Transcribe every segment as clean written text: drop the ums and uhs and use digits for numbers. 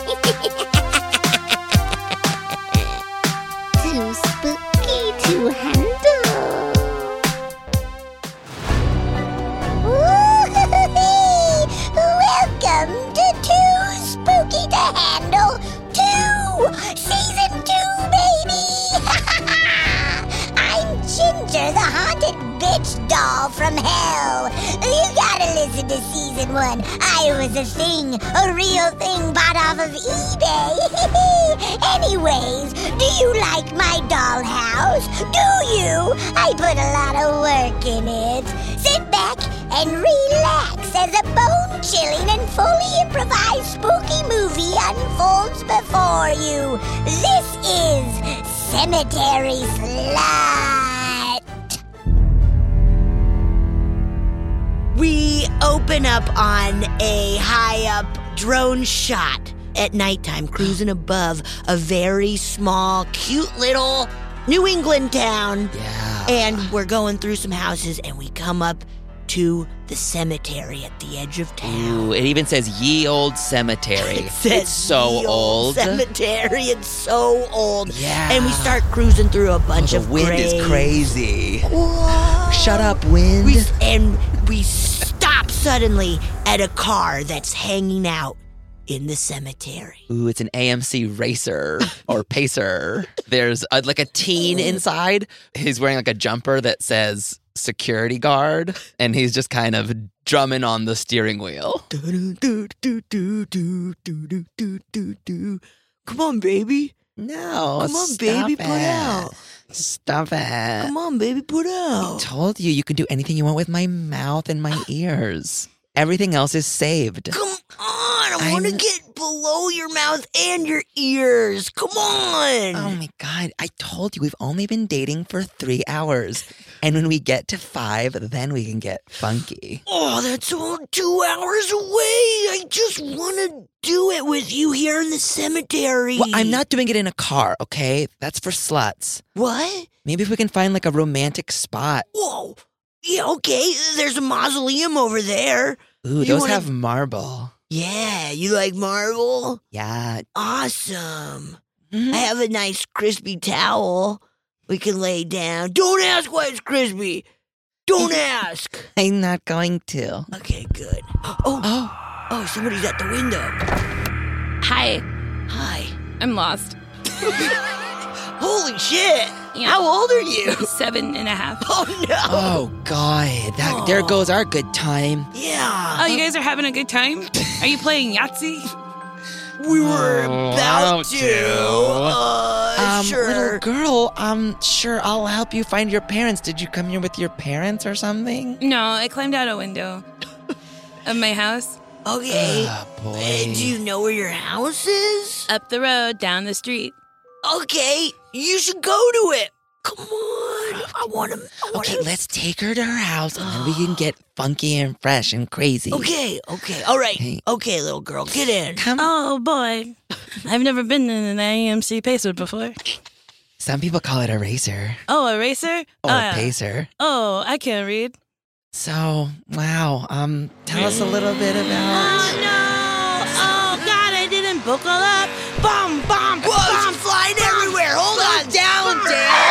Too spooky to handle. Woo-hoo-hoo-hee! Welcome to Too Spooky to Handle 2! Season 2, baby! I'm Ginger, the haunted bitch doll from hell. You gotta listen to Season 1. I was a thing, a real thing bought off of eBay. Anyways, do you like my dollhouse? Do you? I put a lot of work in it. Sit back and relax as a bone-chilling and fully improvised spooky movie unfolds before you. This is Cemetery Slut. We open up on a high-up drone shot at nighttime, cruising above a very small, cute little New England town. Yeah. And we're going through some houses, and we come up to the cemetery at the edge of town. Ooh, it even says Ye Old Cemetery. It says It's so "Ye old. Cemetery. It's so old. Yeah. And we start cruising through a bunch of The wind graves. is crazy. Whoa. Shut up, wind. We stop suddenly at a car that's hanging out in the cemetery. Ooh, it's an AMC racer or pacer. There's like a teen inside. He's wearing like a jumper that says security guard, and he's just kind of drumming on the steering wheel. Come on, baby. No, Come on, stop baby, it. put out. Stop it. Come on, baby, put I out. told you can do anything you want with my mouth and my ears. Everything else is saved. Come on, I want to get below your mouth and your ears. Come on. Oh my God, I told you we've only been dating for 3 hours. And when we get to 5, then we can get funky. Oh, that's all 2 hours away. I just want to do it with you here in the cemetery. Well, I'm not doing it in a car, okay? That's for sluts. What? Maybe if we can find like a romantic spot. Whoa. Yeah, okay. There's a mausoleum over there. Ooh, You those wanna- have marble. Yeah, you like marble? Yeah. Awesome. Mhm. I have a nice crispy towel we can lay down. Don't ask why it's crispy. Don't ask. I'm not going to. Okay, good. Oh, somebody's at the window. Hi, Hi. I'm lost. Holy shit. Yeah. How old are you? 7.5. Oh, no. Oh, God. There goes our good time. Yeah. Oh, you guys are having a good time? Are you playing Yahtzee? We were about don't to. Sure. Little girl, sure, I'll help you find your parents. Did you come here with your parents or something? No, I climbed out a window of my house. Okay. Oh, boy. Do you know where your house is? Up the road, down the street. Okay. You should go to it. Come on. I want to. Okay, let's take her to her house and then we can get funky and fresh and crazy. Okay. All right. Hey. Okay, little girl, get in. Come. Oh, boy. I've never been in an AMC pacer before. Some people call it a racer Oh, a racer? or a pacer. Oh, I can't read. So, wow, tell us a little bit Oh, about... no. Oh, God, I didn't buckle up. Bomb. Whoa, she's flying everywhere. Hold on. Down,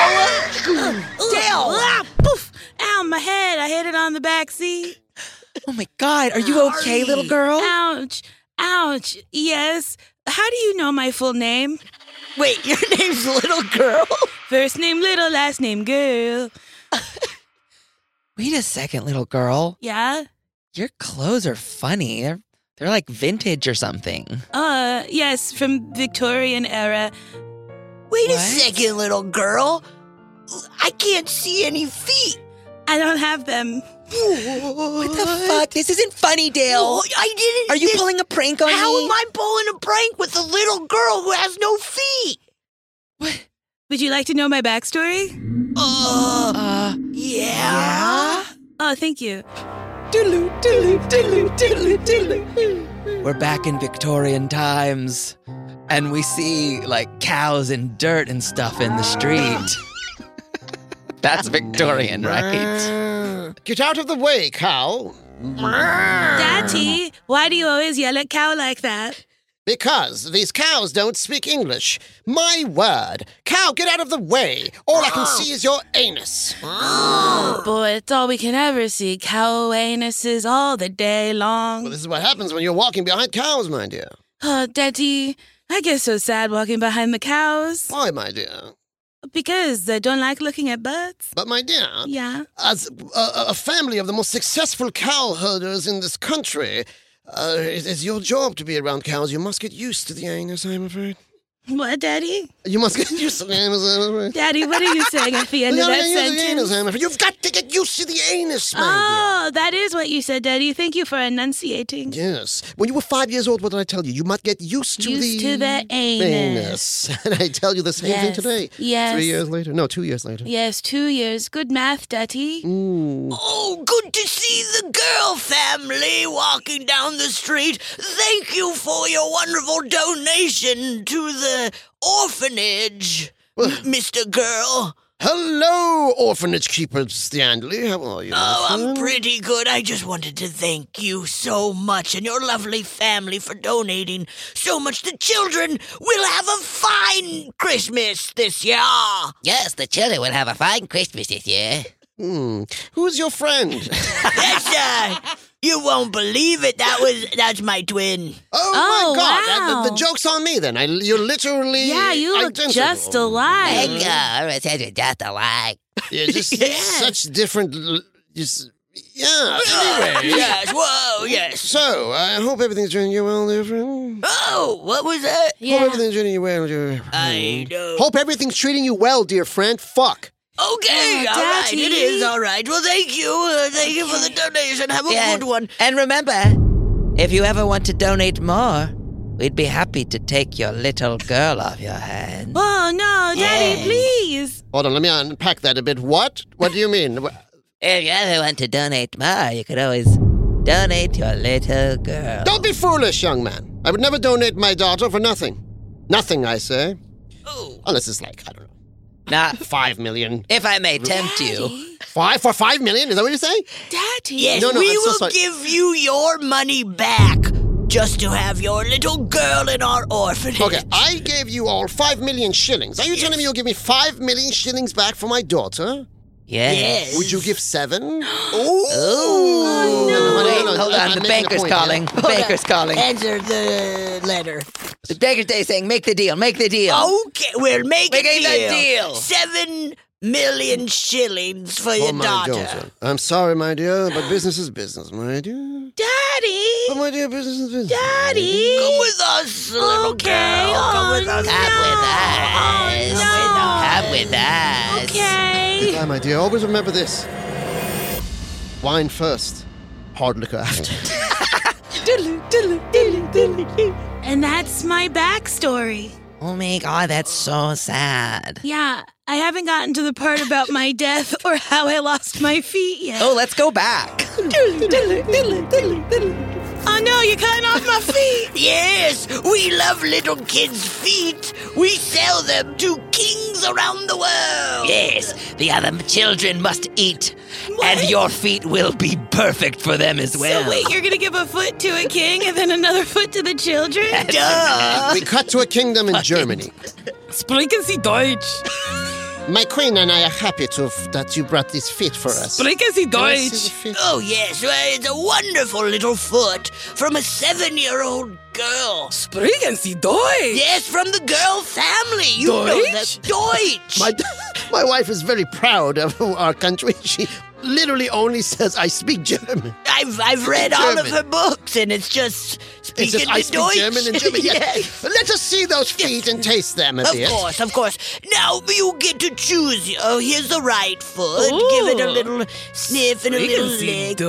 Dale. Ah, poof. Ow, my head. I hit it on the back seat. Oh my God, are you okay, little girl? Ouch. Yes. How do you know my full name? Wait, your name's Little Girl? First name Little, last name Girl. Wait a second, little girl. Yeah? Your clothes are funny. They're like vintage or something. Yes, from Victorian era. Wait a What? second, little girl. I can't see any feet. I don't have them. What the fuck? This isn't funny, Dale. Oh, I didn't. Are you pulling a prank on How me? am I pulling a prank with a little girl who has no feet? What? Would you like to know my backstory? Yeah. Oh, thank you. We're back in Victorian times, and we see like cows and dirt and stuff in the street. That's Victorian, right? Get out of the way, cow. Daddy, why do you always yell at cow like that? Because these cows don't speak English. My word. Cow, get out of the way. All I can see is your anus. Oh, boy, it's all we can ever see. Cow anuses all the day long. Well, this is what happens when you're walking behind cows, my dear. Daddy, I get so sad walking behind the cows. Why, my dear? Because I don't like looking at butts. But, my dear, Yeah. as a family of the most successful cow herders in this country, it is your job to be around cows. You must get used to the anus, I'm afraid. What, Daddy? You must get used to the anus, I'm afraid. Daddy, what are you saying at the end of that sentence? You've got to get used to the anus, my Oh, that is what you said, Daddy. Thank you for enunciating. dear. Yes. When you were 5 years old, what did I tell you? You must get used to the anus. And I tell you the same thing today. Yes. 3 years later. No, 2 years later. Yes, 2 years. Good math, Daddy. Ooh. Oh, good to see the girl family walking down the street. Thank you for your wonderful donation to the orphanage, Mr. Girl. Hello, orphanage keeper Stanley. How are you? Oh, I'm friend? pretty good. I just wanted to thank you so much and your lovely family for donating so much. The children will have a fine Christmas this year. Yes, the children will have a fine Christmas this year. Who's your friend? That's, you won't believe it. That's my twin. Oh, Oh, my God. wow. The joke's on me, then. You're literally Yeah, you look identical. just alike. Thank you. It says we're just alike. Yeah, just such different... Yeah, anyway. Yes, whoa, yes. So, I hope everything's treating you well, dear friend. Oh, what was that? Hope everything's treating you well, dear friend. I know. Hope everything's treating you well, dear friend. Fuck. Okay, Oh, all right, Daddy. it is all right. Well, thank you. Thank you for the donation. Have a good one. And remember, if you ever want to donate more, we'd be happy to take your little girl off your hands. Oh, no, Daddy, please. Hold on, let me unpack that a bit. What? What do you mean? If you ever want to donate more, you could always donate your little girl. Don't be foolish, young man. I would never donate my daughter for nothing. Nothing, I say. Oh. Unless it's like, I don't know, Now, 5 million. if I may tempt you, 5 for 5 million? Is that what you're saying? Daddy. Yes, No, we I'm so will sorry. give you your money back just to have your little girl in our orphanage. Okay, I gave you all 5 million shillings. Are you telling me you'll give me 5 million shillings back for my daughter? Yes. Would you give 7? Ooh. No, Wait, hold on. I'm The making a banker's point calling. here. The banker's calling. Answer the letter. The banker's day saying, make the deal, make the deal. Okay, we'll make a Making the deal. 7 million shillings for your Oh, my daughter. daughter. I'm sorry, my dear, but business is business, my dear. Daddy. But my dear, business is business. Daddy. Come with us, little Okay. girl. Come with us. Come with us. Come with us. Okay. Goodbye, my dear. Always remember this. Wine first, hard liquor after. And that's my backstory. Oh my God, that's so sad. Yeah, I haven't gotten to the part about my death or how I lost my feet yet. Oh, let's go back. Oh no, you're cutting off my feet. Yes, we love little kids' feet. We sell them to kings around the world. Yes, the other children must eat. And your feet will be perfect for them as well. So wait, you're gonna give a foot to a king and then another foot to the children? Duh. We cut to a kingdom in Germany. Sprechen Sie Deutsch. My queen and I are happy that you brought this feet for us. Sprechen Sie Can I see the feet? Oh, yes, well, it's a wonderful little foot from a 7-year-old girl. Sprechen Sie Deutsch. Yes, from the girl family. You know Deutsch? that. Deutsch. My wife is very proud of our country. She literally only says, I speak German. I've read all of German. her books, and it's just It's speaking just, I to speak Deutsch. German and German. Yes. Let us see those feet and taste them a bit. Of course. Now you get to choose. Oh, here's the right foot. Give it a little sniff and a little lick.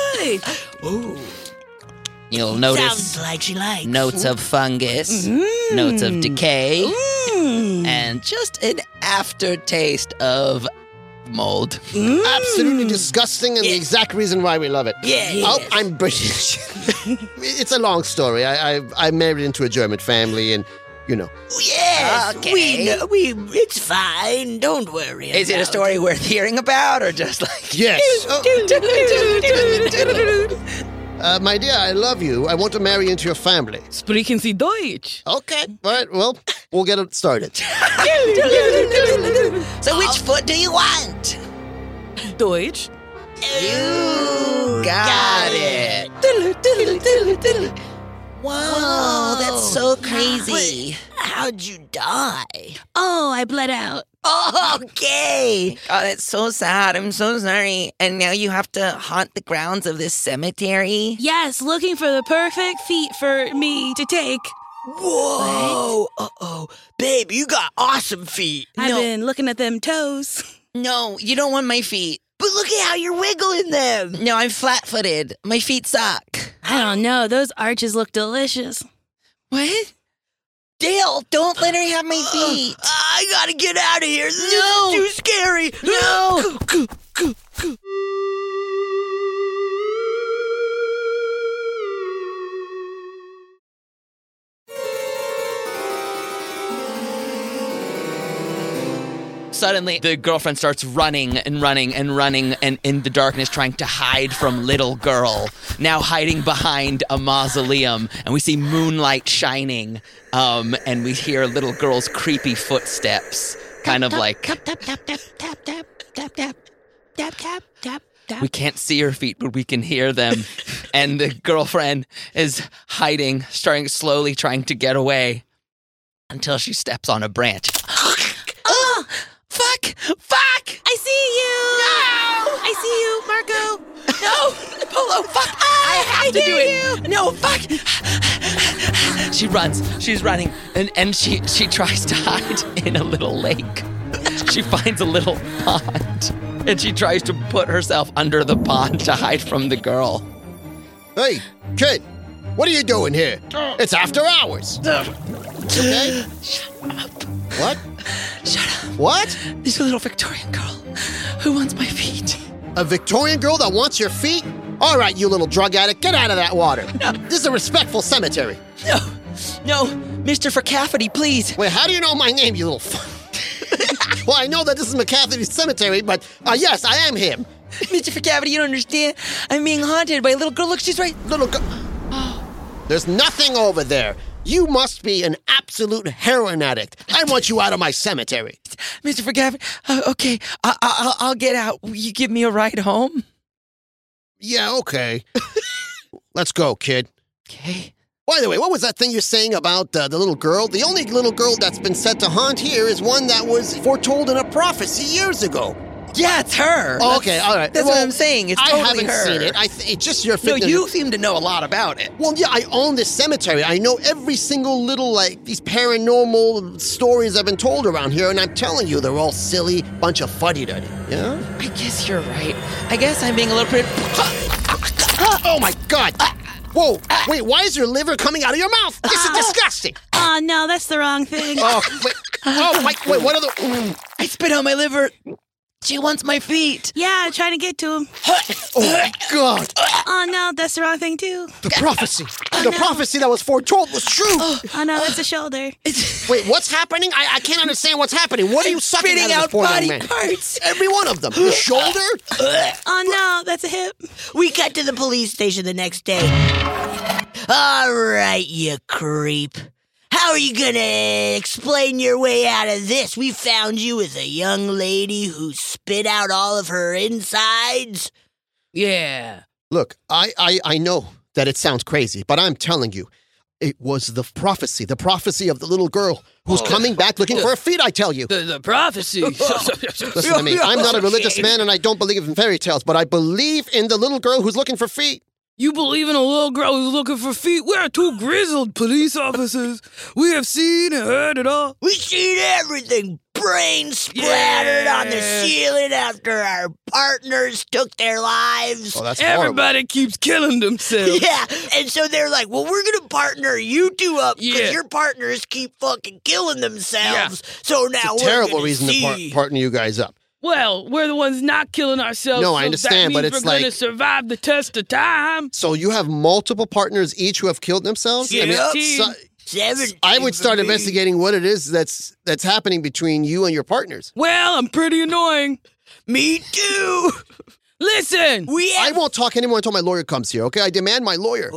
You'll notice Sounds like she likes. notes of fungus, notes of decay, and just an aftertaste of mold. Absolutely disgusting and the Yes. exact reason why we love it. Yes. Oh, I'm British. It's a long story. I married into a German family and, you know. Yes, Okay. we know. It's fine. Don't worry. Is it a about story worth hearing about, or just like... Yes. Oh, My dear, I love you. I want to marry into your family. Sprechen Sie Deutsch? Okay, all right, well, we'll get it started. So which foot do you want? Deutsch? You got it. Whoa, that's so crazy. How'd you die? Oh, I bled out. Okay. Oh, that's so sad. I'm so sorry. And now you have to haunt the grounds of this cemetery? Yes, looking for the perfect feet for me to take. Whoa. Uh-oh. Babe, you got awesome feet. I've been looking at them toes. No, you don't want my feet. But look at how you're wiggling them. No, I'm flat-footed. My feet suck. I don't know. Those arches look delicious. What? Dale, don't let her have my feet. I gotta get out of here. This No. is too scary. No. Suddenly, the girlfriend starts running and running and running and in the darkness trying to hide from little girl, now hiding behind a mausoleum. And we see moonlight shining, and we hear little girl's creepy footsteps, kind of like... Tap, tap, tap, tap, tap, tap, tap, tap, tap, tap, tap, tap. We can't see her feet, but we can hear them. And the girlfriend is hiding, slowly trying to get away until she steps on a branch. Fuck! I see you! No! I see you, Marco! No! Polo, fuck! I have to do it! No, fuck! She runs. She's running. And she tries to hide in a little lake. She finds a little pond. And she tries to put herself under the pond to hide from the girl. Hey, kid, what are you doing here? It's after hours. Okay? Shut up. What? Shut up. What? There's a little Victorian girl who wants my feet. A Victorian girl that wants your feet? All right, you little drug addict, get out of that water. No. This is a respectful cemetery. No, Mr. Vercafferty, please. Wait, how do you know my name, you little Well, I know that this is McCafferty's cemetery, but yes, I am him. Mr. Vercafferty, you don't understand. I'm being haunted by a little girl. Look, she's right. Little girl. There's nothing over there. You must be an absolute heroin addict. I want you out of my cemetery. Mr. Vercafferty, okay, I'll get out. Will you give me a ride home? Yeah, okay. Let's go, kid. Okay. By the way, what was that thing you're saying about the little girl? The only little girl that's been said to haunt here is one that was foretold in a prophecy years ago. Yeah, it's her. Oh, okay, all right. That's Well, what I'm saying. It's totally I haven't her. seen it. It's just your No, fiction. you seem to know a lot about it. Well, yeah, I own this cemetery. I know every single little, these paranormal stories I've been told around here, and I'm telling you, they're all silly, bunch of fuddy-duddy. Yeah? I guess you're right. I guess I'm being a little bit... Oh, my God! Whoa, wait, why is your liver coming out of your mouth? This is disgusting! Oh, no, that's the wrong thing. Oh, wait, what are the... I spit on my liver. She wants my feet. Yeah, trying to get to him. Oh, my God! Oh, no, that's the wrong thing, too. The prophecy! The prophecy that was foretold was true! Oh, no, that's the shoulder. Wait, what's happening? I can't understand what's happening. What are you sucking Spitting out out of this poor young body man? parts. Every one of them. The shoulder? Oh, no, that's a hip. We got to the police station the next day. All right, you creep. How are you gonna explain your way out of this? We found you with a young lady who spit out all of her insides. Yeah. Look, I know that it sounds crazy, but I'm telling you, it was the prophecy of the little girl who's coming back looking for her feet, I tell you. The prophecy. Listen to me, I'm not a religious man and I don't believe in fairy tales, but I believe in the little girl who's looking for feet. You believe in a little girl who's looking for feet? We're two grizzled police officers. We have seen and heard it all. We seen everything. Brains splattered on the ceiling after our partners took their lives. Oh, that's horrible. Everybody keeps killing themselves. Yeah, and so they're like, well, we're going to partner you two up because Yeah. your partners keep fucking killing themselves. So now It's a we're terrible gonna reason to see. partner you guys up. Well, we're the ones not killing ourselves. No, I so understand, that but means it's we're going like- to survive the test of time. So you have multiple partners each who have killed themselves? Yeah. so- 17 I would start for me. investigating what it is that's happening between you and your partners. Well, I'm pretty annoying. Me too. Listen. I won't talk anymore until my lawyer comes here, okay? I demand my lawyer.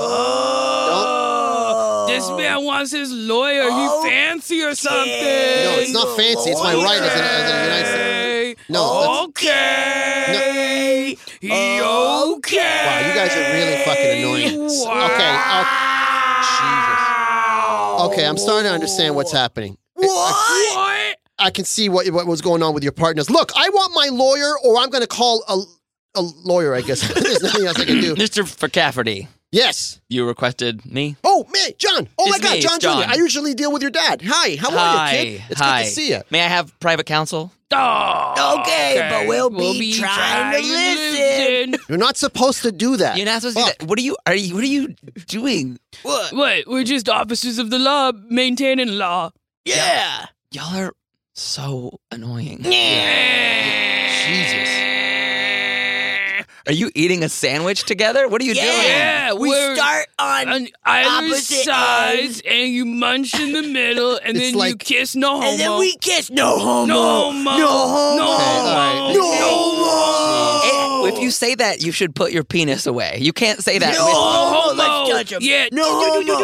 This man wants his lawyer. He fancy or something. No, it's not fancy. It's my right as a United States. No. Okay. Okay. Wow, you guys are really fucking annoying. Okay. Jesus. Okay, I'm starting to understand what's happening. What? I can see what was going on with your partners. Look, I want my lawyer, or I'm going to call a lawyer, I guess. There's nothing else I can do. Mr. Cafferty, Yes. you requested me? Oh, me, John. Oh, It's my God, me, John it's John. Jr. I usually deal with your dad. Hi, how are you, kid? It's Hi. good to see you. May I have private counsel? Oh, okay, but we'll be trying to listen. You're not supposed to do that. You're not supposed to do that. What are you doing? What? What? We're just officers of the law, maintaining law. Yeah. Y'all are so annoying. Jesus. Are you eating a sandwich together? What are you doing? Yeah, We we're start on on either opposite sides, and you munch in the middle, and It's then you like- kiss no homo. and then we kiss. No homo. no homo. No homo. No Okay, all right. homo. No homo. If you say that, you should put your penis away. You can't say that. No with- homo. Let's touch him. Yeah. No homo. No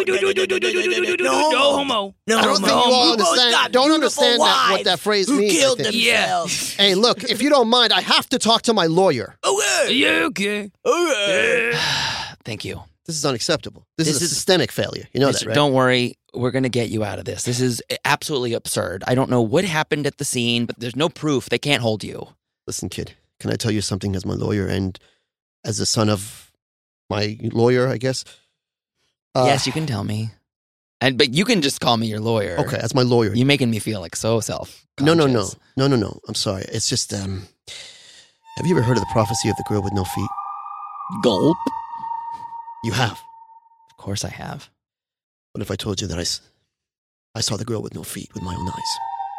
homo. No I don't think you all understand. Don't understand what that phrase who means. I killed think. themselves. Hey, look, if you don't mind, I have to talk to my lawyer. Okay. Yeah, okay. Okay. Thank you. This is unacceptable. This This is a is- systemic failure. You know that, right? Don't worry. We're going to get you out of this. This is absolutely absurd. I don't know what happened at the scene, but there's no proof. They can't hold you. Listen, kid, can I tell you something as my lawyer and as the son of my lawyer, I guess? Yes, you can tell me. But you can just call me your lawyer. Okay, as my lawyer. You're making me feel like so self-conscious. No. I'm sorry. It's just, have you ever heard of the prophecy of the girl with no feet? Gulp. You have. Of course I have. What if I told you that I saw the girl with no feet with my own eyes?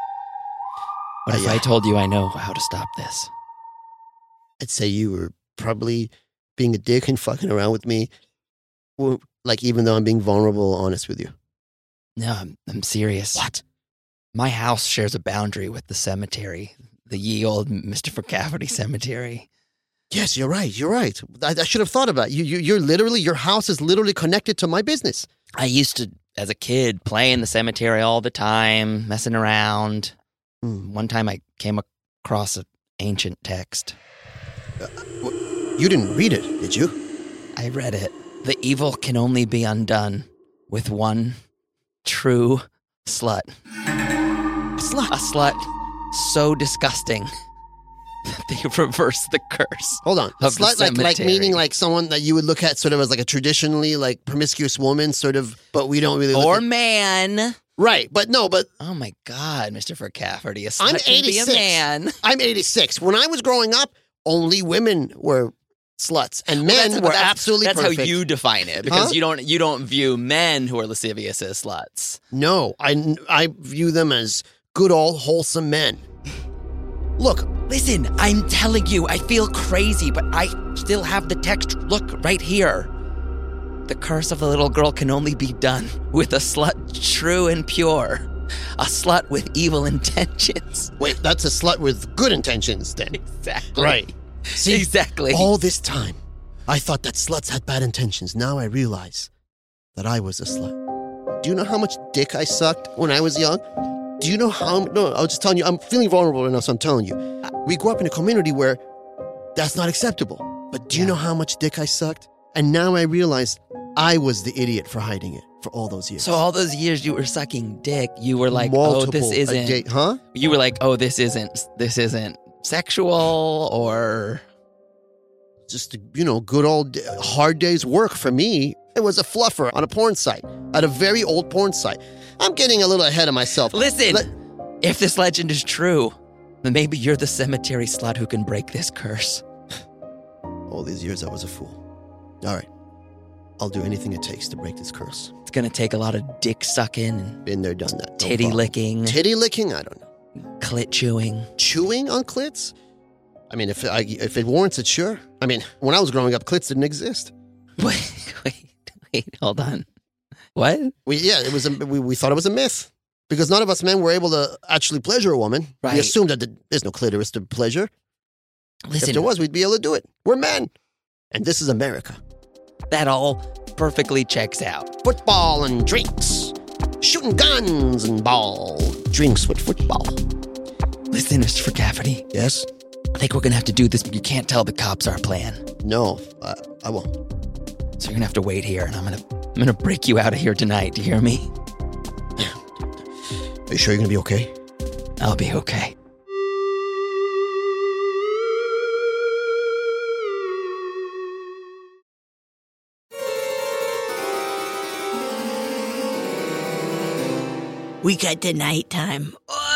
What if I told you I know how to stop this? I'd say you were probably being a dick and fucking around with me. Well, like, even though I'm being vulnerable, honest with you. No, I'm serious. What? My house shares a boundary with the cemetery, the ye old Mr. Cafferty cemetery. Yes, you're right. You're right. I should have thought about it. You're literally, your house is literally connected to my business. I used to, as a kid, play in the cemetery all the time, messing around. One time I came across an ancient text. You didn't read it, did you? I read it. The evil can only be undone with one true slut. Slut. A slut so disgusting that they reverse the curse. Hold on. Of the Slut, like cemetery. meaning like someone that you would look at sort of as like a traditionally like promiscuous woman, sort of, but we don't really look Or at... man. Right, but no, but Oh my God, Mr. Cafferty. A slut I'm can be 86. a man. I'm 86. When I was growing up, only women were sluts and men were absolutely That's perfect. how you define it, because Huh? you don't view men who are lascivious as sluts. No, I view them as good old wholesome men. Look, Listen, I'm telling you, I feel crazy, but I still have the text. Look, right here. The curse of the little girl can only be done with a slut true and pure. A slut with evil intentions. wait, that's a slut with good intentions then. Exactly. Right. See, Exactly. all this time, I thought that sluts had bad intentions. Now I realize that I was a slut. Do you know how much dick I sucked when I was young? Do you know how... No, I was just telling you, I'm feeling vulnerable enough, so I'm telling you. We grew up in a community where that's not acceptable. But do you know how much dick I sucked? And now I realize I was the idiot for hiding it for all those years. So all those years you were sucking dick, you were like, Multiple oh, this a isn't... day- huh? You were like, oh, this isn't sexual or... Just, good old hard day's work for me. It was a fluffer on a porn site, at a very old porn site. I'm getting a little ahead of myself. Listen, if this legend is true, then maybe you're the cemetery slut who can break this curse. All these years I was a fool. All right. I'll do anything it takes to break this curse. It's gonna take a lot of dick sucking and Been there, done that. No titty problem. licking, Titty licking? I don't know. clit chewing. Chewing on clits? I mean, if it warrants it, sure. I mean, when I was growing up, clits didn't exist. Wait, hold on. What? We thought it was a myth. Because none of us men were able to actually pleasure a woman. Right. We assumed that there's no clitoris to pleasure. If Listen, there was, we'd be able to do it. We're men. And this is America. that all perfectly checks out. Football and drinks. Shooting guns and ball. Drinks with football. Listen, Mr. Cafferty, Yes? I think we're gonna have to do this, but you can't tell the cops our plan. No, I won't. So you're gonna have to wait here, and I'm gonna break you out of here tonight. Do you hear me? Are you sure you're going to be okay? I'll be okay. We got to nighttime.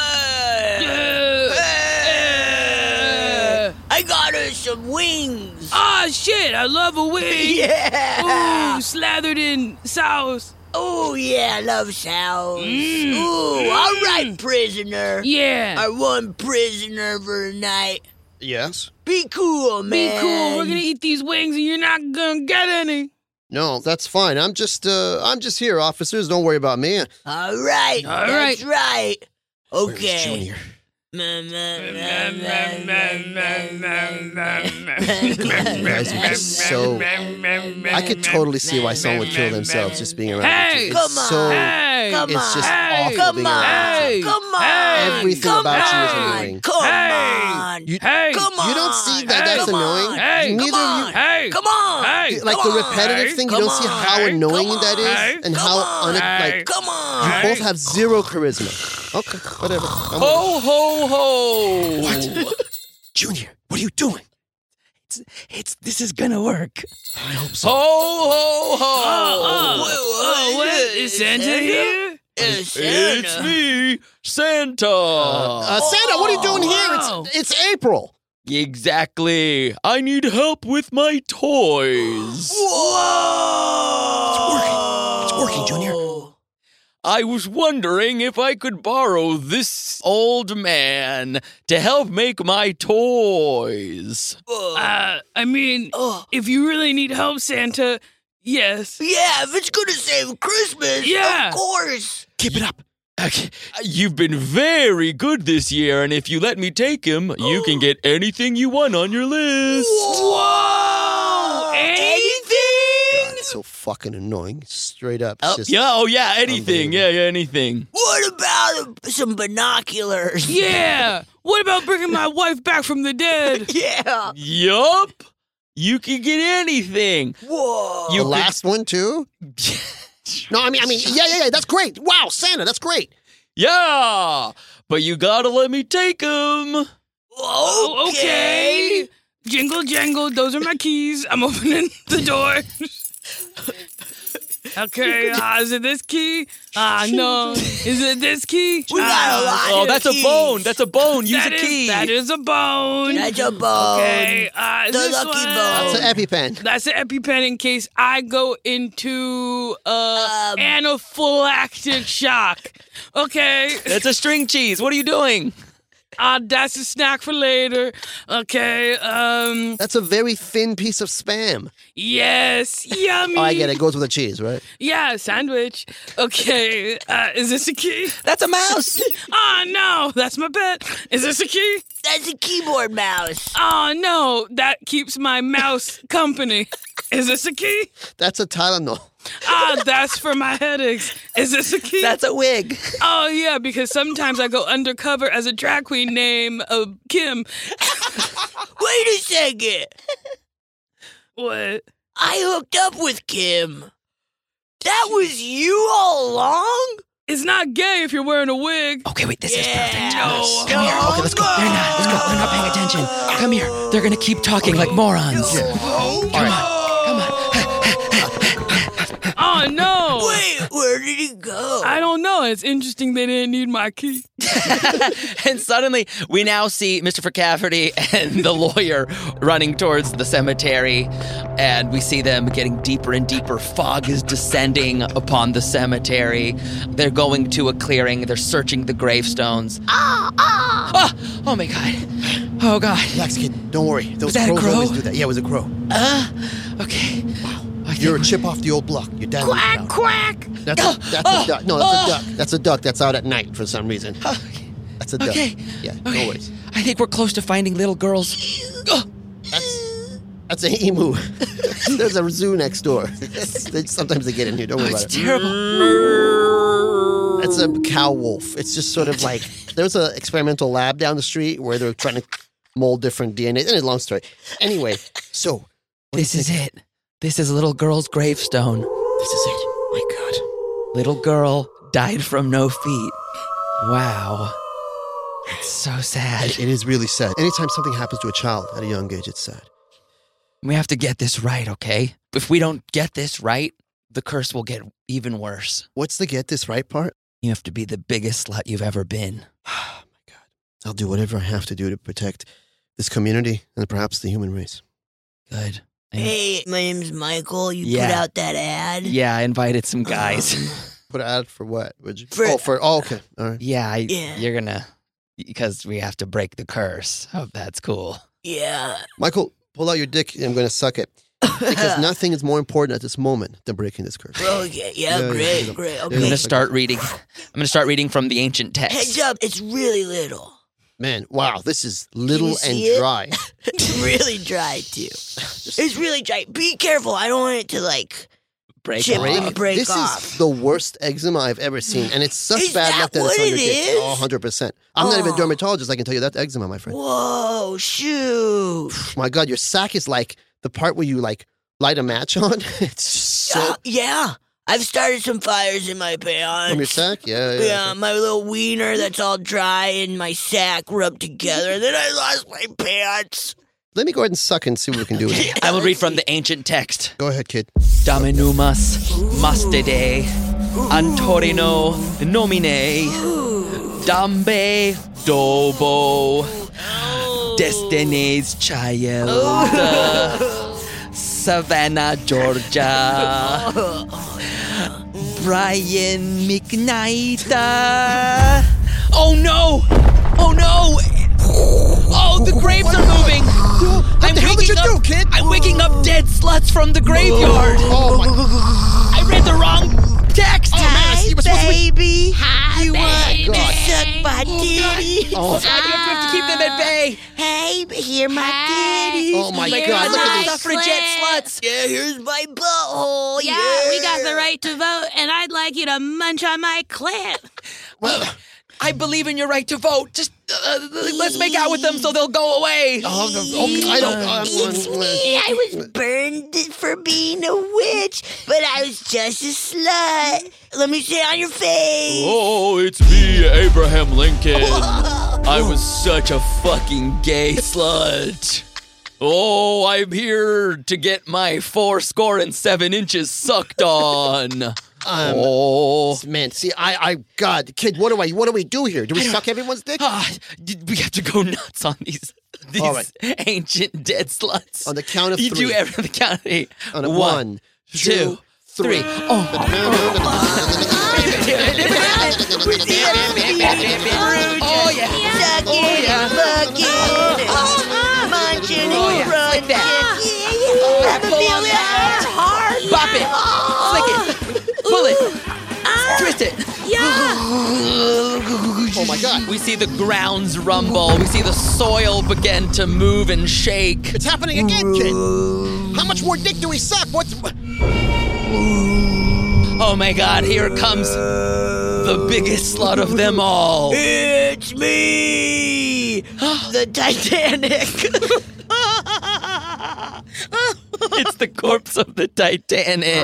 I got us some wings. Ah, shit, I love a wing. Yeah. Ooh, slathered in sauce. Oh, yeah, I love sauce. Mm. Ooh, all right, prisoner. Yeah. Our one prisoner for the night. Yes. Be cool, Be man. cool. We're gonna eat these wings and you're not gonna get any. No, that's fine. I'm just here, officers. Don't worry about me. All right. All That's right. Where's Okay. Junior? You You guys are just so... I could totally see why someone would kill themselves just being around Hey, you two. come It's on. so... Hey, Come It's just Hey, awful Come being around Hey, you two. Come on. hey, Everything Come about you is on. annoying. Come Hey. on. hey, Come on. You don't see that that's Come annoying? on. Hey, Neither come of on. hey, Come on. hey, Like Come the on. repetitive thing, you Come don't see on. how annoying Come that on. is and Come how on. like Come you on. both have zero charisma. Okay, whatever. I'm Ho, ho, ho! What? Junior, what are you doing? This is gonna work. I hope so. Ho, ho, ho! what? Is Santa here? It's It's Santa. me, Santa. Santa, what are you doing wow. here? It's April. Exactly. I need help with my toys. Whoa. It's working, Junior. I was wondering if I could borrow this old man to help make my toys. I mean, if you really need help, Santa, yes. Yeah, if it's gonna save Christmas, Yeah. of course. Keep it up. Okay. You've been very good this year, and if you let me take him, you can get anything you want on your list. Whoa! Anything? God, it's so fucking annoying. Straight up. It's just, Yeah, anything. Unbelievable. Yeah, anything. What about some binoculars? Yeah. What about bringing my wife back from the dead? Yeah. Yup. You can get anything. Whoa. the You could- last one too? No, I mean, yeah. That's great. Wow, Santa, that's great. Yeah, but you gotta let me take him. Oh, okay. Jingle, jangle. Those are my keys. I'm opening the door. Okay, is it this key? No. Is it this key? We got a lot Oh, of that's a keys. bone. That's a bone. Use That a is- key. that is a bone. That's a bone. Okay, The this lucky one- bone. It's an EpiPen. That's an EpiPen in case I go into anaphylactic shock. Okay, That's a string cheese. What are you doing? that's a snack for later. Okay, That's a very thin piece of Spam. yes, yummy. Oh, I get it. It goes with the cheese, right? Yeah, sandwich. Okay, is this a key? That's a mouse. Oh no, that's my pet. Is this a key? That's a keyboard mouse. Oh no, that keeps my mouse company. Is this a key? That's a Tylenol. That's for my headaches. Is this a key? That's a wig. Oh yeah, because sometimes I go undercover as a drag queen named Kim. Wait a second. What? I hooked up with Kim. That was you all along? It's not gay if you're wearing a wig. Okay, wait. This is perfect. No. Come here. Okay, let's go. They're not. Let's go. They're not paying attention. Come here. They're gonna keep talking like morons. Come on. Oh no. Wait, where did he go? I don't know. It's interesting they didn't need my key. And suddenly, we now see Mr. Cafferty and the lawyer running towards the cemetery, and we see them getting deeper and deeper. Fog is descending upon the cemetery. They're going to a clearing. They're searching the gravestones. Oh my God. Oh God. Relax, kid. Don't worry. Those Was that a crows crow? always do that. Yeah, it was a crow. Okay. You're a chip off the old block. Your dad. Quack, quack. That's a duck. No, that's a duck. That's a duck that's out at night for some reason. That's a duck. Okay. Yeah, Okay. no worries. I think we're close to finding little girls. That's an emu. There's a zoo next door. Sometimes they get in here. Don't worry about it. Terrible. It's a cow wolf. It's just sort of like there's an experimental lab down the street where they're trying to mold different DNA. And it's a long story. Anyway, so This is it. This is a little girl's gravestone. this is it. My God. Little girl died from no feet. Wow. It's so sad. It is really sad. Anytime something happens to a child at a young age, it's sad. We have to get this right, okay? If we don't get this right, the curse will get even worse. What's the get this right part? You have to be the biggest slut you've ever been. Oh my God. I'll do whatever I have to do to protect this community and perhaps the human race. Good. Hey, my name's Michael. You Yeah. put out that ad? Yeah, I invited some guys. Put an ad for what? Would you? For- okay. All right. Yeah, Yeah. you're gonna, because we have to break the curse. Hope that's cool. Yeah. Michael, pull out your dick and I'm going to suck it. Because nothing is more important at this moment than breaking this curse. Okay, Yeah, great. I'm Okay. gonna start reading. I'm gonna start reading from the ancient text. Heads up, it's really little. Man, wow, this is little and see it? dry. It's really dry, too. It's really dry. Be careful. I don't want it to, Break chip off. and break This off. is the worst eczema I've ever seen. And it's such Is bad that enough that it's what on your it dick. is? Oh, 100%. I'm not even a Oh. dermatologist. I can tell you that's eczema, my friend. Whoa, shoot. My God, your sack is like the part where you like light a match on. It's so Yeah. I've started some fires in my pants. from your sack. Yeah. Yeah, my little wiener that's all dry and my sack rubbed together. And then I lost my pants. Let me go ahead and suck and see what we can do with it. I will read from the ancient text. Go ahead, kid. Dominumus mastede antorino nomine dambe dobo destinies child Savannah, Georgia. Brian McKnight. Oh no! Oh no! Oh, the graves are moving! What the hell did you do, kid? I'm waking up dead sluts from the graveyard! Oh my God. I read the wrong text! Oh, man, I see what's supposed to be. Baby. Hi, You want to God. suck my titty? Oh, God, you have to keep them at bay! Hey, here my titties. Oh, my Here's God, look at my this. Suffragette clit. sluts! Yeah, here's my butthole. Yeah, we got the right to vote, and I'd like you to munch on my clit. Well, I believe in your right to vote. Just let's make out with them so they'll go away. okay, I don't. It's me. I was burned for being a witch, but I was just a slut. Let me say it on your face. Oh, it's me, Abraham Lincoln. I was such a fucking gay slut. Oh, I'm here to get my 77 inches sucked on. Oh. Man, see, God, kid, what do we do here? Do we suck everyone's dick? We have to go nuts on these All right. ancient dead sluts. On the count of you three. do every the count of 8. On a 1, 2, 3. Oh yeah. Suck it, fuck it, munch it, run like that. it. Feel it hard. Bop it. Flick it. Pull it. Twist it. Oh my God. We see the grounds rumble. We see the soil begin to move and shake. It's happening again, kid. How much more dick do we suck? Oh my God, here comes the biggest slut of them all. It's me, the Titanic. It's the corpse of the Titanic.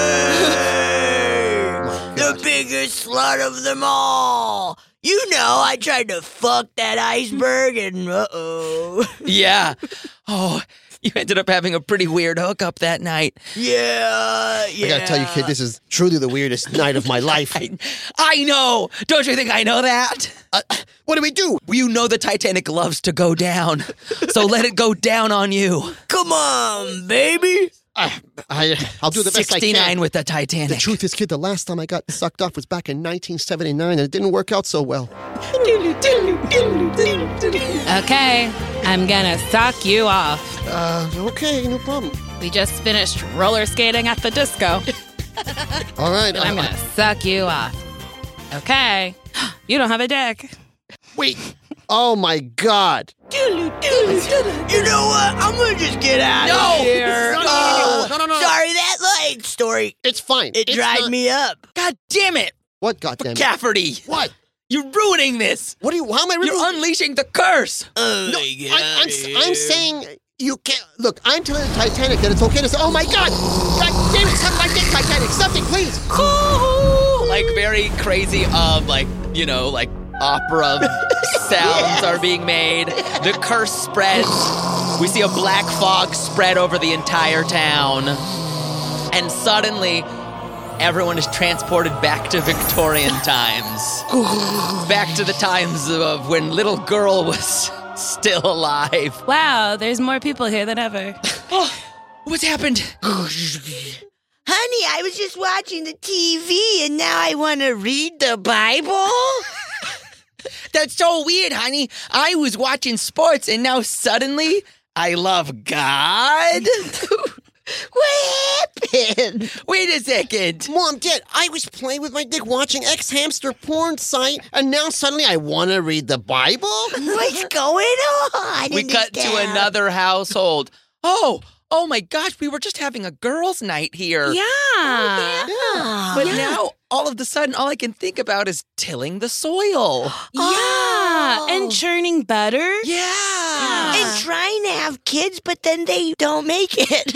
The biggest slut of them all. You know, I tried to fuck that iceberg and uh-oh. Yeah. Oh, you ended up having a pretty weird hookup that night. Yeah. I gotta tell you, kid, this is truly the weirdest night of my life. I know. Don't you think I know that? What do we do? You know the Titanic loves to go down. So let it go down on you. Come on, baby. I'll do the best I 69 can. with the Titanic. The truth is, kid, the last time I got sucked off was back in 1979, and it didn't work out so well. Okay, I'm gonna suck you off. Okay, no problem. We just finished roller skating at the disco. All right. I'm gonna suck you off. Okay. You don't have a dick. Wait. Oh my God. You know what? I'm gonna just get out of here. No. Sorry, that light story. It's fine. It dried me up. God damn it, What, goddammit? Cafferty! What? You're ruining this. What are you? How am I really? You're unleashing the curse. No, I'm saying you can't. Look, I'm telling the Titanic that it's okay to say, oh my God! God damn it, suck my dick, Titanic! Something, please! Like very crazy, like opera sounds are being made. The curse spreads. We see a black fog spread over the entire town. And suddenly, everyone is transported back to Victorian times. Back to the times of when little girl was still alive. Wow, there's more people here than ever. Oh, what's happened? Honey, I was just watching the TV and now I want to read the Bible? That's so weird, honey. I was watching sports and now suddenly I love God. What happened? Wait a second. Mom, Dad, I was playing with my dick watching X-Hamster porn site, and now suddenly I want to read the Bible? What's going on? We in cut this to town? another household. Oh my gosh, we were just having a girls' night here. Yeah. But now, all of a sudden, all I can think about is tilling the soil. Yeah. And churning butter. Yeah. And trying to have kids, but then they don't make it.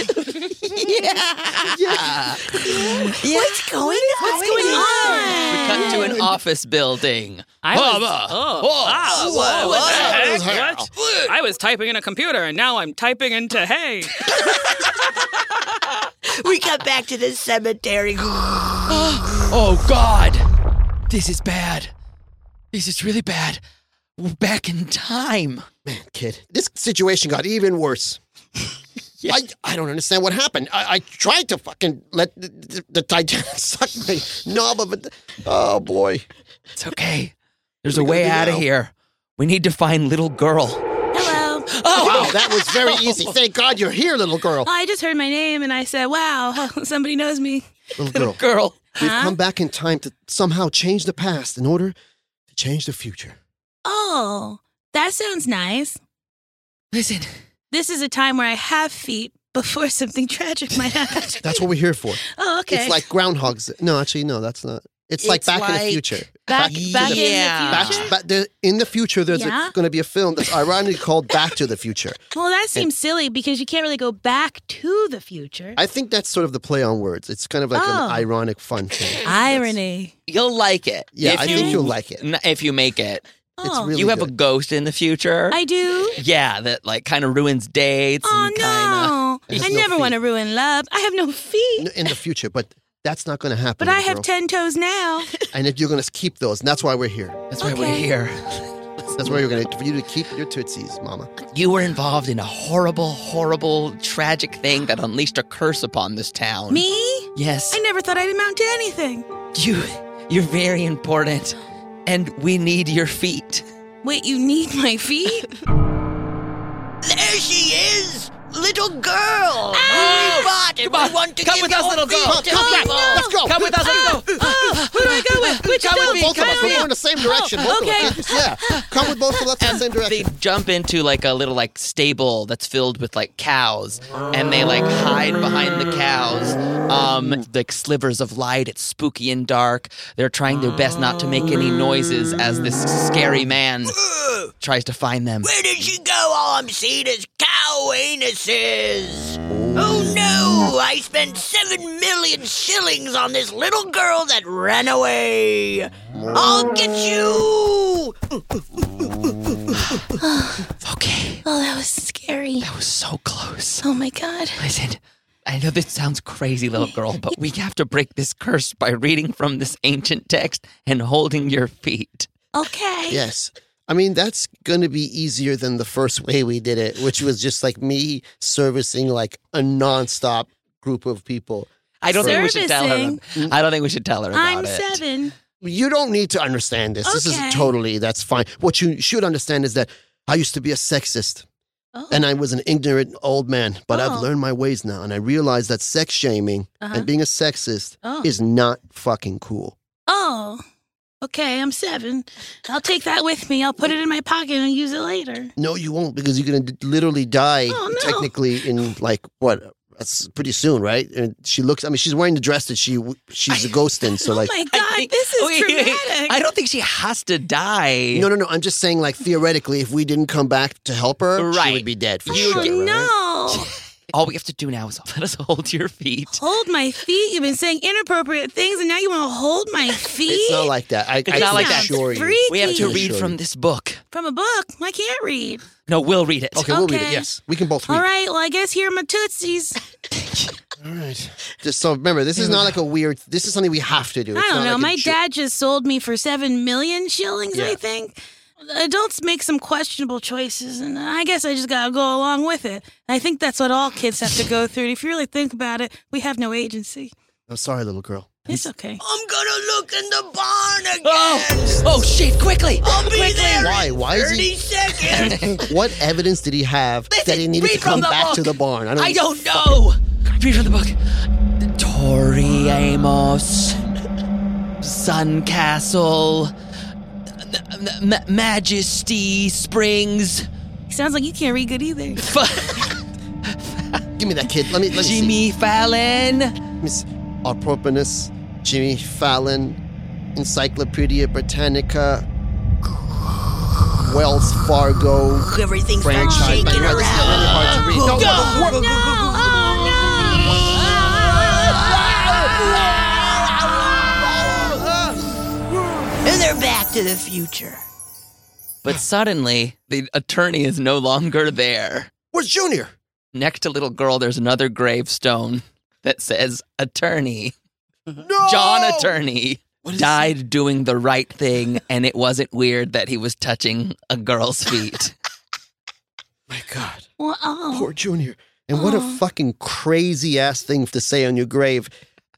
Yeah. What's going on? We cut to an office building. I was typing in a computer, and now I'm typing into hey. We got back to the cemetery. Oh, God. This is bad. This is really bad. We're back in time. Man, kid, this situation got even worse. I don't understand what happened. I tried to fucking let the Titanic suck my knob, but oh boy. It's okay. There's a way out of here. We need to find little girl. Hello. Oh, wow, that was very easy. Thank God you're here, little girl. I just heard my name, and I said, wow, somebody knows me. Little girl. Girl. We've come back in time to somehow change the past in order to change the future. Oh, that sounds nice. Listen. This is a time where I have feet before something tragic might happen. That's what we're here for. Oh, okay. It's like Groundhog's. No, actually, no, that's not. It's like Back in the Future. Back to in the- the future? in the future, there's Yeah? going to be a film that's ironically called Back to the Future. Well, that seems silly because you can't really go back to the future. I think that's sort of the play on words. It's kind of like Oh. an ironic, fun thing. Irony. You'll like it. Yeah, If I think you'll like it. If you make it. It's Oh, really You have a good. ghost in the future. I do. Yeah, that like kind of ruins dates. Oh, and no. It has I no never feet. want to ruin love. I have no feet. in the future, but that's not going to happen. But I little have girl. 10 toes now. And if you're going to keep those, and that's why we're here. That's why we're Okay. here. That's why you're going to for you to keep your tootsies, Mama. You were involved in a horrible, horrible, tragic thing that unleashed a curse upon this town. Me? Yes. I never thought I'd amount to anything. You're very important, and we need your feet. Wait, you need my feet? There she is, little girl. Oh, We bought it. come on. We want to Come give with your us, little feet girl. to Come back. people. Let's go. Come with us, let's go. Who do I go with? Which Come with me. Both of us. Come We're going the same direction. Both okay. of us. Yeah. Come with both of us in the same They direction. jump into like a little like stable that's filled with like cows, and they like hide behind the cows. Like slivers of light. It's spooky and dark. They're trying their best not to make any noises as this scary man tries to find them. Where did she go? All I'm seeing is cow anuses. Oh no! I spent 7 million shillings on this little girl that ran away. I'll get you. Okay, Oh, that was scary. that was so close. Oh my God. Listen, I know this sounds crazy, little girl, but we have to break this curse by reading from this ancient text and holding your feet. Okay. Yes. I mean, that's going to be easier than the first way we did it, which was just like me servicing like a nonstop group of people. I don't think we should tell her. Servicing. I don't think we should tell her about I'm it. 7. You don't need to understand this. This Okay. is totally, that's fine. What you should understand is that I used to be a sexist. Oh. And I was an ignorant old man, but Oh. I've learned my ways now. And I realized that sex shaming Uh-huh. and being a sexist Oh. is not fucking cool. Oh. Okay, I'm 7. I'll take that with me. I'll put it in my pocket and use it later. No, you won't, because you're going to literally die Oh, no. technically in, like, what? That's pretty soon, right? And she looks, I mean, she's wearing the dress that she's a ghost in, so, like... Oh my God, this is dramatic. I don't think she has to die. No, I'm just saying, like, theoretically, if we didn't come back to help her, she Right. would be dead for Oh sure, right? no. All we have to do now is let us hold your feet. Hold my feet. You've been saying inappropriate things, and now you want to hold my feet? It's not like that. I not like that. assure you. Freaky. We have to read Sure. from this book. From a book. I can't read. No, we'll read it. Okay, we'll read it, Okay. yes. We can both read. All right, well, I guess here are my Tootsies. All right. Just so remember, this is not like a weird, this is something we have to do. I It's don't not know. like a My jo- dad just sold me for 7 million shillings, Yeah. I think. Adults make some questionable choices, and I guess I just gotta go along with it. I think that's what all kids have to go through. If you really think about it, we have no agency. I'm sorry, little girl. It's okay. I'm gonna look in the barn again. Oh, shit, quickly. I'll be there Why? in Why is 30 he? seconds. What evidence did he have that he needed to read from come the back book. to the barn? I don't know. Read from the book. Tori Amos, Sun Castle, Majesty Springs, Sounds like you can't read good either. Give me that kid. Let me see. Jimmy Fallon, Miss Arproponus, Jimmy Fallon, Encyclopedia Britannica, Wells Fargo. Everything starts Franchise. shaking This is really hard to read. around. No, And they're back to the future. but suddenly the attorney is no longer there. Where's Junior? Next to little girl, there's another gravestone that says attorney. No! John Attorney died doing the right thing, and it wasn't weird that he was touching a girl's feet. My God. Well, oh. Poor Junior. And what a fucking crazy ass thing to say on your grave.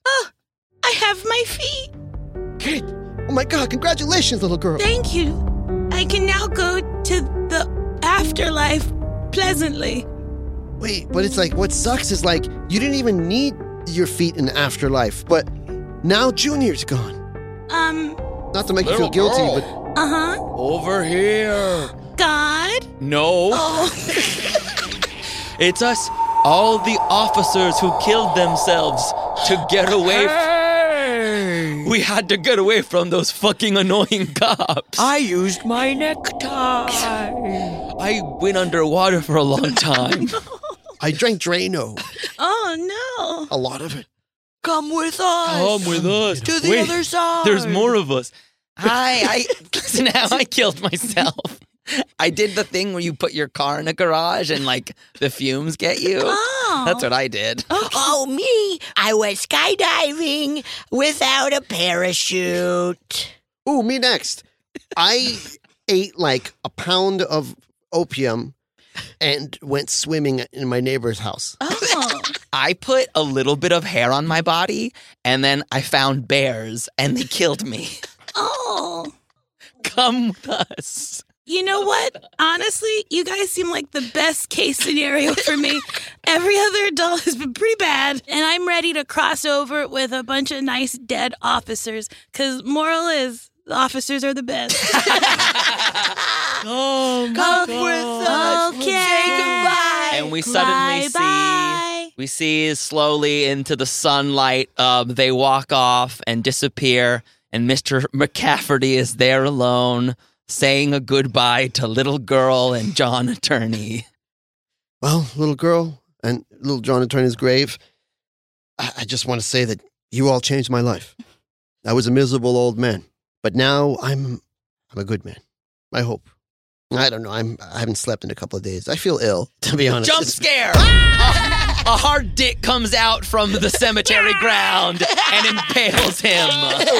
I have my feet. Kate, oh my God, congratulations, little girl. Thank you. I can now go to the afterlife pleasantly. Wait, but it's like, what sucks is like, you didn't even need your feet in the afterlife, but now Junior's gone. Not to make you feel guilty, but Uh-huh. Over here. God? No. Oh. It's us, all the officers who killed themselves to get away. We had to get away from those fucking annoying cops. I used my necktie. I went underwater for a long time. I drank Drano. Oh, no. A lot of it. Come with us. Come with us. To the Wait, other side. There's more of us. Listen how I killed myself. I did the thing where you put your car in a garage and like the fumes get you. Oh. That's what I did. Oh, me. I went skydiving without a parachute. Ooh, me next. I ate like a pound of opium and went swimming in my neighbor's house. Oh. I put a little bit of hair on my body and then I found bears and they killed me. Oh. Come with us. You know what? Honestly, you guys seem like the best case scenario for me. Every other adult has been pretty bad, and I'm ready to cross over with a bunch of nice dead officers, because moral is, the officers are the best. Come with us. Okay. Say goodbye. And we suddenly Bye-bye. we see slowly into the sunlight. They walk off and disappear, and Mr. McCafferty is there alone, saying a goodbye to little girl and John Attorney. Well, little girl and little John Attorney's grave, I just want to say that you all changed my life. I was a miserable old man, but now I'm a good man. I hope. I don't know. I haven't slept in a couple of days. I feel ill, to be honest. Jump scare! A hard dick comes out from the cemetery ground and impales him.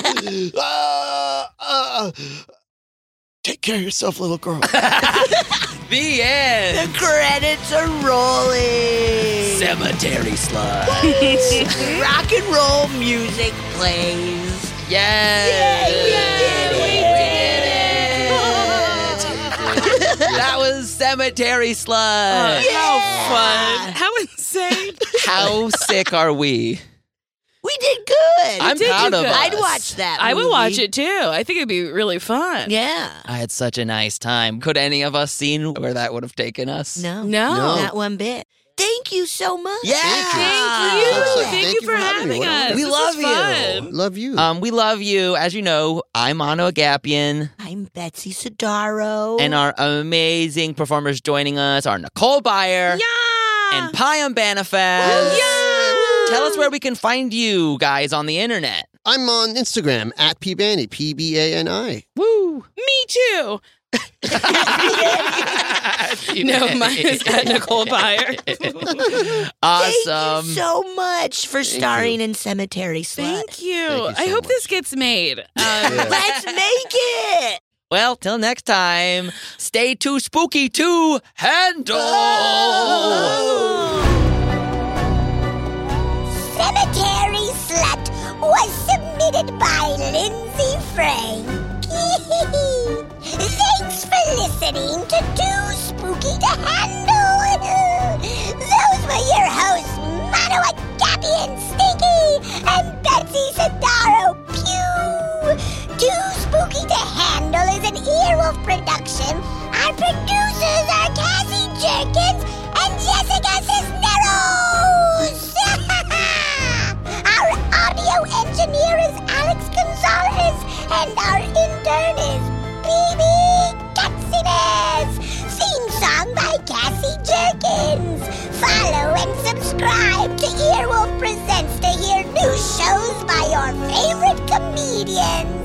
Take care of yourself, little girl. The end. The credits are rolling. Cemetery sluts. Rock and roll music plays. That was Cemetery Sluts. How fun. How insane. How sick are we? We did good. good. I'm proud of us. I'd watch that. I would movie. watch it too. I think it'd be really fun. Yeah. I had such a nice time. Could any of us seen where that would have taken us? No. No. Not one bit. Thank you so much. Yeah. Thank you. Thank you for having us. We This love was you. fun. Love you. We love you. As you know, I'm Mono Agapian. I'm Betsy Sidaro. And our amazing performers joining us are Nicole Byer and Payam Banafaz. Tell us where we can find you guys on the internet. I'm on Instagram at PBani, PBANI. Woo! Me too. No, mine is at Nicole Byer. Awesome. Thank you so much for starring in Cemetery Slut. Thank you. Thank you so I hope much. this gets made. Let's make it. Well, till next time, stay too spooky to handle. Cemetery Slut was submitted by Lindsay Frank. Thanks for listening to Too Spooky to Handle. Those were your hosts, Mono Agapian Stinky and Betsy Sidaro Pew. Too Spooky to Handle is an Earwolf production. Our producers are Cassie Jenkins and Jessica Cisneros. Our audio engineer is Alex Gonzalez, and our intern is BB Katsines. Theme song by Cassie Jenkins. Follow and subscribe to Earwolf Presents to hear new shows by your favorite comedians.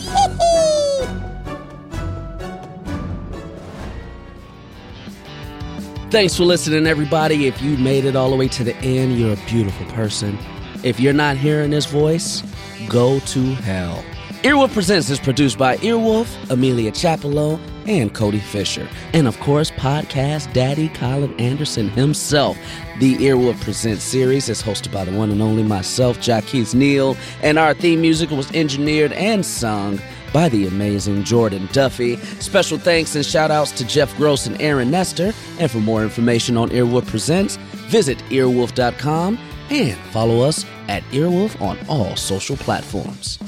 Thanks for listening, everybody. If you made it all the way to the end, you're a beautiful person. If you're not hearing this voice, go to hell. Earwolf Presents is produced by Earwolf, Amelia Chapello, and Cody Fisher. And of course, podcast daddy Colin Anderson himself. The Earwolf Presents series is hosted by the one and only myself, Jaquez Neal, and our theme music was engineered and sung by the amazing Jordan Duffy. Special thanks and shout outs to Jeff Gross and Aaron Nestor. And for more information on Earwolf Presents, visit earwolf.com and follow us at Earwolf on all social platforms.